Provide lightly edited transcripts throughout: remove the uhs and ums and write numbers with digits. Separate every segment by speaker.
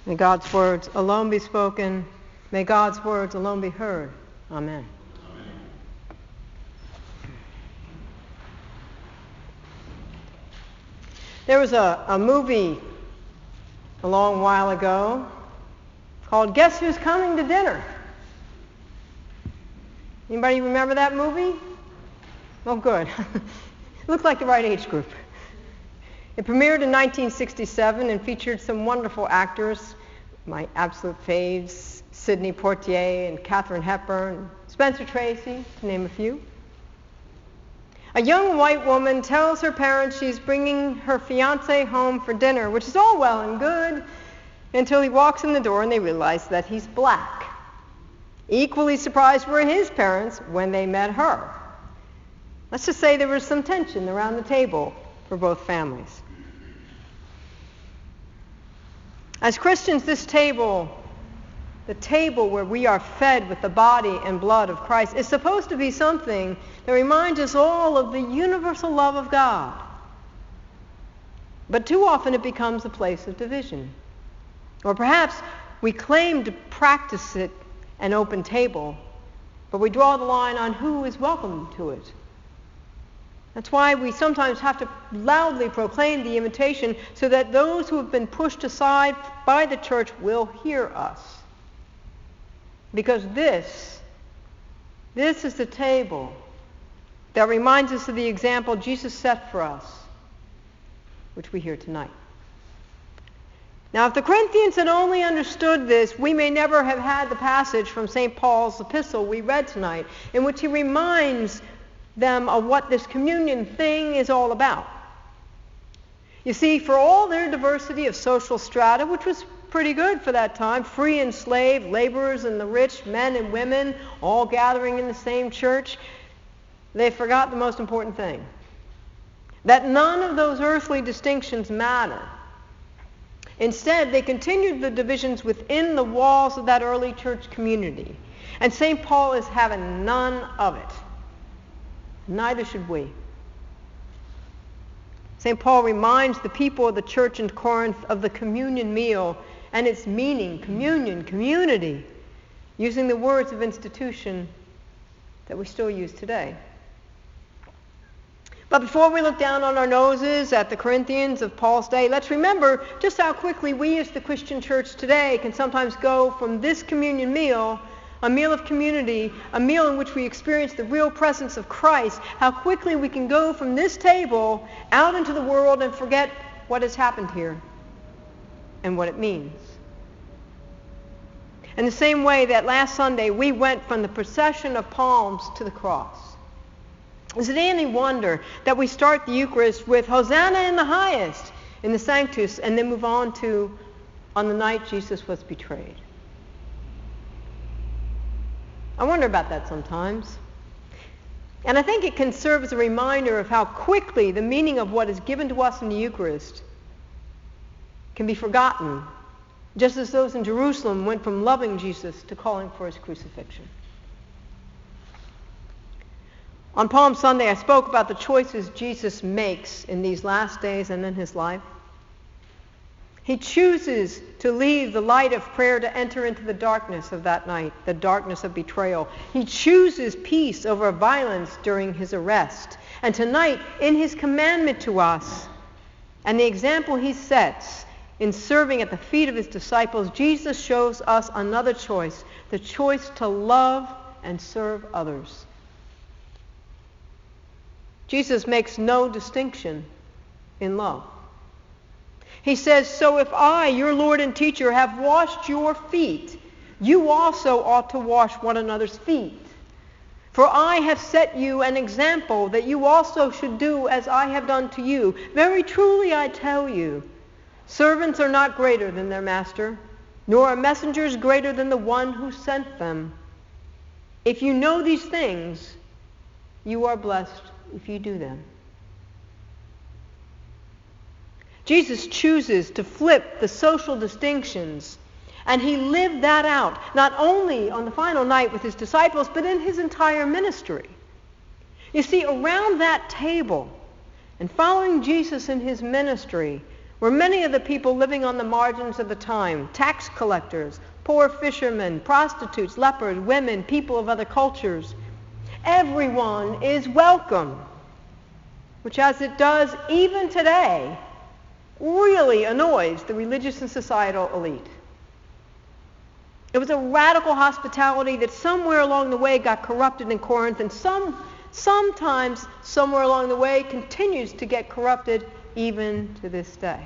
Speaker 1: May God's words alone be spoken. May God's words alone be heard. Amen. There was a movie a long while ago called Guess Who's Coming to Dinner? Anybody remember that movie? Oh, good. Looked like the right age group. It premiered in 1967 and featured some wonderful actors, my absolute faves, Sidney Poitier and Katharine Hepburn, Spencer Tracy, to name a few. A young white woman tells her parents she's bringing her fiancé home for dinner, which is all well and good, until he walks in the door and they realize that he's black. Equally surprised were his parents when they met her. Let's just say there was some tension around the table for both families. As Christians, this table, the table where we are fed with the body and blood of Christ, is supposed to be something that reminds us all of the universal love of God. But too often it becomes a place of division. Or perhaps we claim to practice it an open table, but we draw the line on who is welcome to it. That's why we sometimes have to loudly proclaim the invitation so that those who have been pushed aside by the church will hear us. Because this is the table that reminds us of the example Jesus set for us, which we hear tonight. Now, if the Corinthians had only understood this, we may never have had the passage from St. Paul's epistle we read tonight, in which he reminds them of what this communion thing is all about. You see, for all their diversity of social strata, which was pretty good for that time, free and slave, laborers and the rich, men and women, all gathering in the same church, they forgot the most important thing, that none of those earthly distinctions matter. Instead, they continued the divisions within the walls of that early church community. And St. Paul is having none of it. Neither should we. St. Paul reminds the people of the church in Corinth of the communion meal and its meaning, communion, community, using the words of institution that we still use today. But before we look down on our noses at the Corinthians of Paul's day, let's remember just how quickly we as the Christian church today can sometimes go from this communion meal, a meal of community, a meal in which we experience the real presence of Christ, how quickly we can go from this table out into the world and forget what has happened here and what it means. In the same way that last Sunday we went from the procession of palms to the cross. Is it any wonder that we start the Eucharist with Hosanna in the highest in the Sanctus and then move on to on the night Jesus was betrayed? I wonder about that sometimes. And I think it can serve as a reminder of how quickly the meaning of what is given to us in the Eucharist can be forgotten, just as those in Jerusalem went from loving Jesus to calling for his crucifixion. On Palm Sunday, I spoke about the choices Jesus makes in these last days and in his life. He chooses to leave the light of prayer to enter into the darkness of that night, the darkness of betrayal. He chooses peace over violence during his arrest. And tonight, in his commandment to us and the example he sets in serving at the feet of his disciples, Jesus shows us another choice, the choice to love and serve others. Jesus makes no distinction in love. He says, so if I, your Lord and teacher, have washed your feet, you also ought to wash one another's feet. For I have set you an example that you also should do as I have done to you. Very truly I tell you, servants are not greater than their master, nor are messengers greater than the one who sent them. If you know these things, you are blessed if you do them. Jesus chooses to flip the social distinctions, and he lived that out, not only on the final night with his disciples, but in his entire ministry. You see, around that table, and following Jesus in his ministry, were many of the people living on the margins of the time, tax collectors, poor fishermen, prostitutes, lepers, women, people of other cultures. Everyone is welcome, which, as it does even today, really annoys the religious and societal elite. It was a radical hospitality that somewhere along the way got corrupted in Corinth, and sometimes somewhere along the way continues to get corrupted even to this day.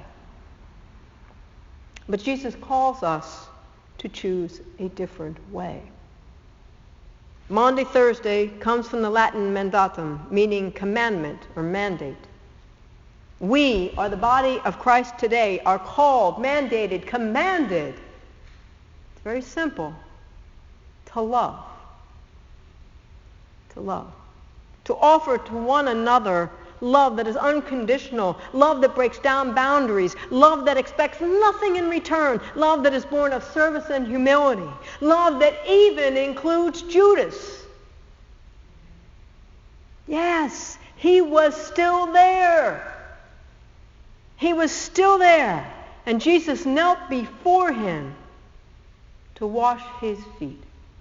Speaker 1: But Jesus calls us to choose a different way. Maundy Thursday comes from the Latin mandatum, meaning commandment or mandate. We are the body of Christ today, are called, mandated, commanded. It's very simple. To love. To love. To offer to one another love that is unconditional, love that breaks down boundaries, love that expects nothing in return, love that is born of service and humility, love that even includes Judas. Yes, he was still there. He was still there. And Jesus knelt before him to wash his feet.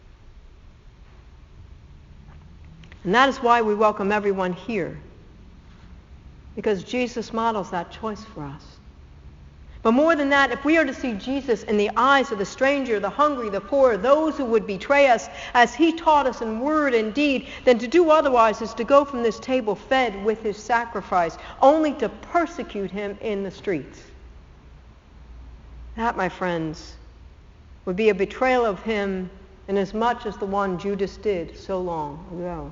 Speaker 1: And that is why we welcome everyone here, because Jesus models that choice for us. But more than that, if we are to see Jesus in the eyes of the stranger, the hungry, the poor, those who would betray us, as he taught us in word and deed, then to do otherwise is to go from this table fed with his sacrifice, only to persecute him in the streets. That, my friends, would be a betrayal of him inasmuch as the one Judas did so long ago.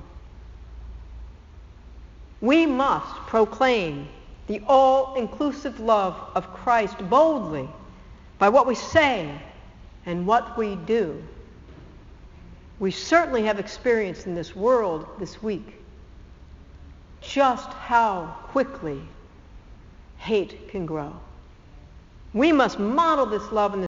Speaker 1: We must proclaim the all-inclusive love of Christ boldly by what we say and what we do. We certainly have experienced in this world this week just how quickly hate can grow. We must model this love in the